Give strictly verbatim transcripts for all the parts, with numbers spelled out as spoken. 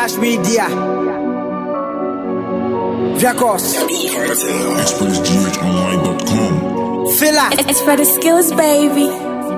Cash Media Records express g h online dot com. Fila It's for the skills, baby.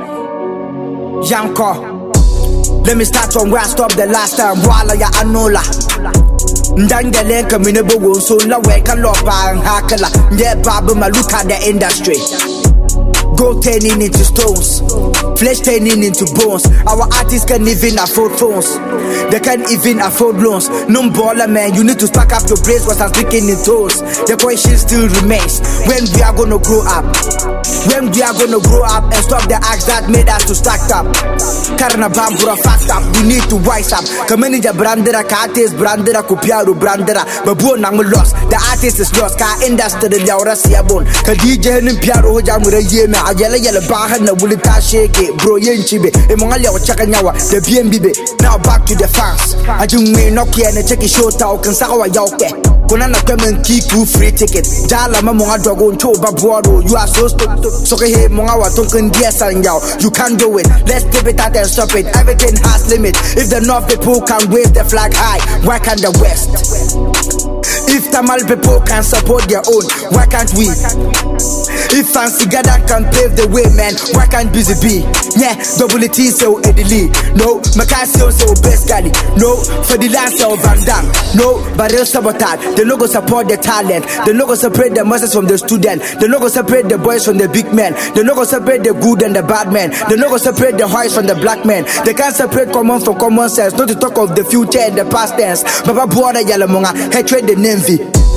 Yanko. Let me start from where I stopped the last time. Wala ya anola Ndangele kamine bogo so la weka lopa and hakala. Yeah, babu ma look at the industry. Gold turning into stones, flesh turning into bones. Our artists can't even afford phones, they can't even afford loans. No baller man, you need to stack up your brains while I'm speaking in tones. The question still remains, when we are gonna grow up? When we are gonna grow up and stop the acts that made us to stack up? Karna bambura fact up, we need to wise up. Kamanija brandera, ka artist brandera, kupiaru brandera. Babu nang lost, the artist is lost. Ka industry the yaura siabon. Ka D J nim piaro hojamura yeme. Yellow yellow bahan na wulita shake it, bro yen chibe. Emongalia wa chaka nyawa, the B M B B. Now back to the fans. I do me Nokia and check it show talk and sawa yoke. Kunana kemen kiku free ticket. Jala mamonga dogo ncho babuado. You are so stupid. So hey monga wa tonken dia sang yao. You can't do it. Let's tip it out and stop it. Everything has limit. If the North people can wave the flag high, why can't the West? If Tamil people can support their own, why can't we? If Fancy Gada can pave the way, man, why can't Busy be? Yeah, double T so Eddie. No, Macasio so Best Galley. No, for the last of Van Damme. No, Barrel Sabotage. They no go support the talent. They no go separate the masses from the student. They no go separate the boys from the big men. They no go separate the good and the bad men. They no go separate the whites from the black men. They can't separate common from common sense. Not to talk of the future and the past tense. Baba Buada Yalamonga, hatred the envy.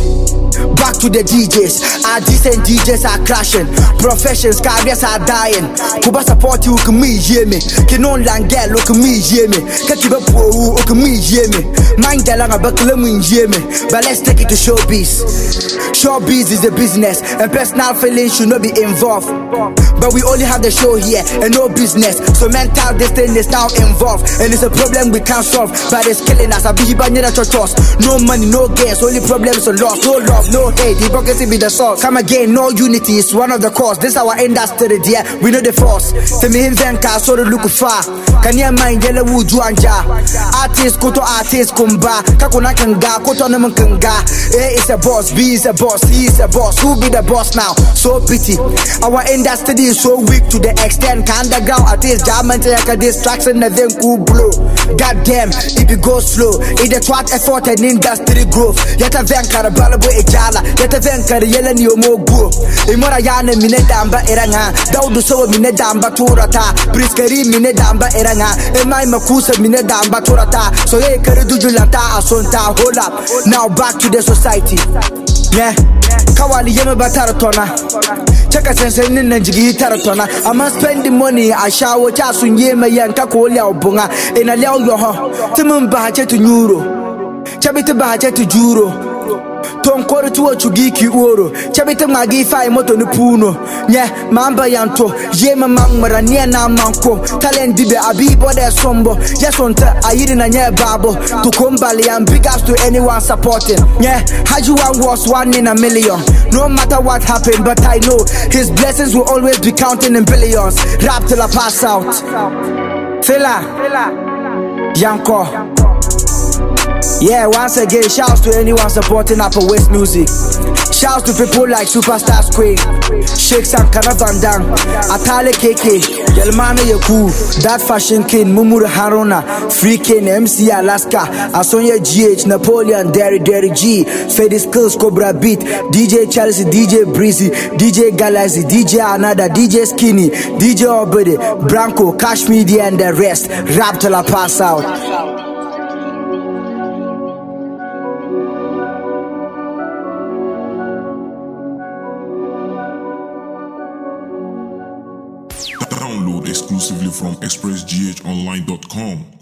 Back to the D Js, our decent D Js are crashing. Professions, careers are dying. Kuba support you, can me hear me. Kinon Langel, look at me hear me. Kakiba Pro, look at me hear me. Mind the Langa Bakalum hear me. But let's take it to showbiz. Showbiz is a business, and personal feelings should not be involved. But we only have the show here and no business. So mental destiny is now involved, and it's a problem we can't solve. But it's killing us. I be banana chochos. No money, no gains, only problems are lost. No love, no hate, hypocrisy be the source. Come again, no unity is one of the cause. This our industry, dear. We know the force. To me, him venka so the look far. Can you mind yellow wood juanja? Artist koto artist kumba. Kakuna kanga koto naman kanga. A is a boss, B is a boss, C is a boss. Who be the boss now? So pity. Our industry is so weak to the extent. Underground artists German take a distraction and then cool blow. God damn, if it goes slow, it the twat effort and industry growth. Yet a venka the balabo ejala. Yet a venka the yellow ni omogu. Imora yana mine damba eranga. Daudu so mine damba turata. Briskeri mine damba eranga. Emai makusa mine damba turata. So ye kare dujulata asonta. Hold up. Now back to the society. Yeah, Kawali yeme bataratona. Check a sense in the jigi taratona. I must spend the money. I shall watch us when yeme yanka kolia bunga. In a leo yoho. Timum bahache to Nuro. Chabita bahache to Juro. Tom quarter to a chugiki oro. Chabita magi fai moto no puno. Yeah, mamba yanto. Yema mangmara near na manko. Talent dibe abi bode sombo. Yes on ta ayiri nye babo. To kombali and big ups to anyone supporting. Yeah, Hajuan was one in a million. No matter what happened, but I know his blessings will always be counting in billions. Rap till I pass out. Fila Yanko. Yeah, once again, shouts to anyone supporting Upper West music. Shouts to people like Superstar Queen, Sheikh Sankara Van Dam, Atale K K, Yelmana Yaku, That Fashion King, Mumura Haruna, Free King, M C Alaska, Asonia G H, Napoleon, Derry Derry G, Freddy Skills, Cobra Beat, D J Chelsea, D J Breezy, D J Galaxy, D J Anada, D J Skinny, D J Obede, Branco, Cash Media and the rest. Rap till I pass out. Download exclusively from express g h online dot com.